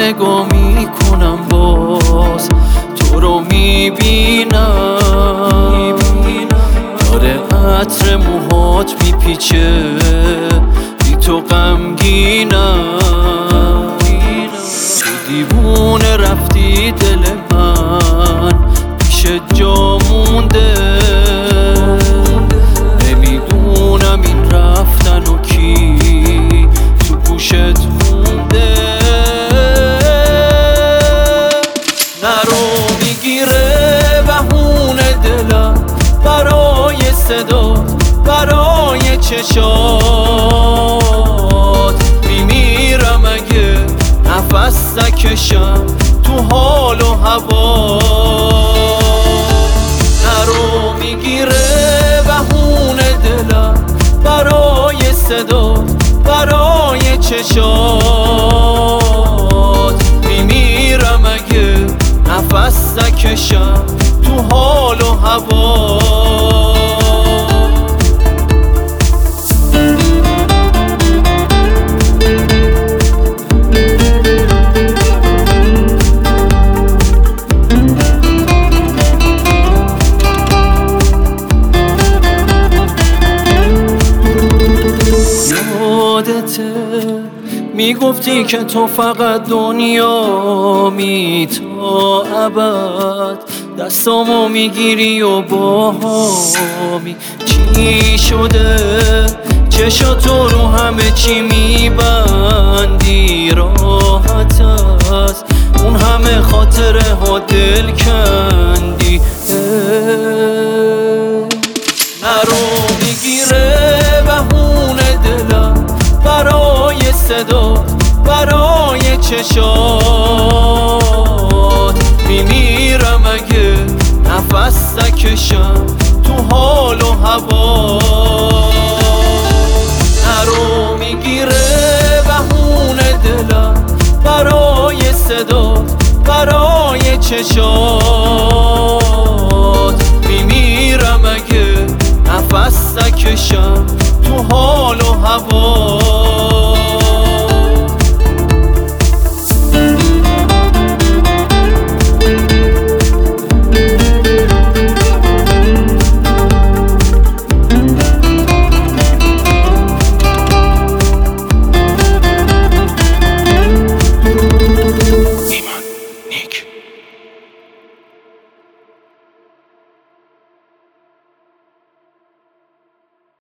نگاه میکنم باز تو رو میبینم، داره عطر موهات میپیچه بی تو غمگینم. تو دیوونه رفتی دل من پیش جا مونده، نمیدونم این رفتن و کی تو گوشت مونده. نرو میگیره بهونه دلم برای صدا، برای چشات میمیرم اگه نفس نکشم تو حال و هوا. نرو میگیره بهونه دلم برای صدا، برای چشات میمیرم اگه نفس نکشم تو حال و هوا. میگفتی که تو فقط دنیامی تا ابد، دستامو میگیری و باهامی. چی شده چشاتو رو همه چی میبندی؟ راحت است اون همه خاطره ها دل کندی. نرو میگیره بهونه دلم برای صدا، برای چشات میمیرم اگه نفس نکشم تو حال و هوا. نرو میگیره بهونه دلم برای صدا، برای چشات میمیرم اگه نفس نکشم